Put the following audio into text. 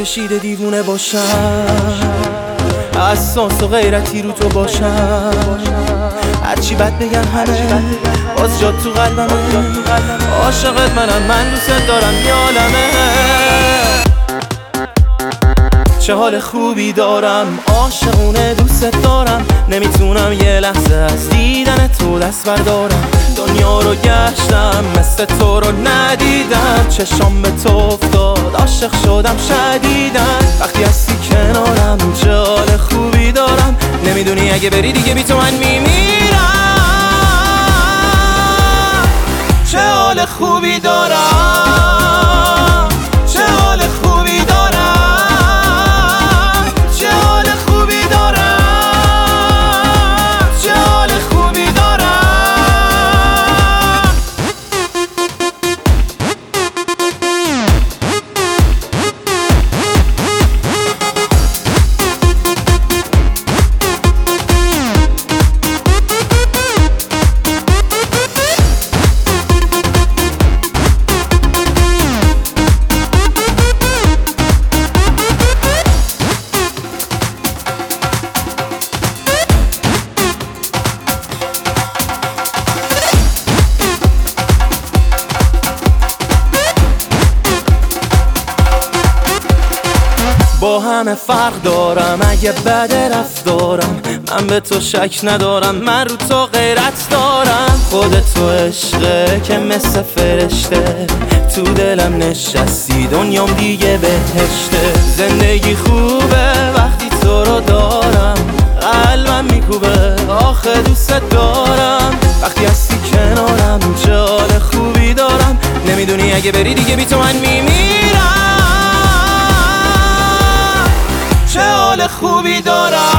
کشیده دیوونه باشم، حساس و غیرتی رو تو باشم، هرچی بد بگن همه باز جات تو قلبمه، عاشقت منم، من دوست دارم یالمه. چه حال خوبی دارم، عاشقونه دوست دارم، نمیتونم یه لحظه از دیدن تو دست بردارم. دنیا رو گشتم مثل تو رو ندیدم، چشام به تو افتاد عاشق شدم شدیدن. وقتی هستی کنارم چه حال خوبی دارم، نمیدونی اگه بری دیگه بی تو من میمیرم. چه حال خوبی دارم، چه حال خوبی دارم، چه حال خوبی دارم، چه حال خوبی دارم. با همه فرق دارم، اگه بد رفتارم من به تو شک ندارم، من رو تو غیرت دارم. خودت تو عشقه که مثل فرشته تو دلم نشستی، دنیام دیگه بهشته. زندگی خوبه وقتی تو رو دارم، قلبم میکوبه آخه دوست دارم. وقتی هستی کنارم چه حال خوبی دارم، نمیدونی اگه بری دیگه بی تو من میمیرم. چه حال خوبی دارم.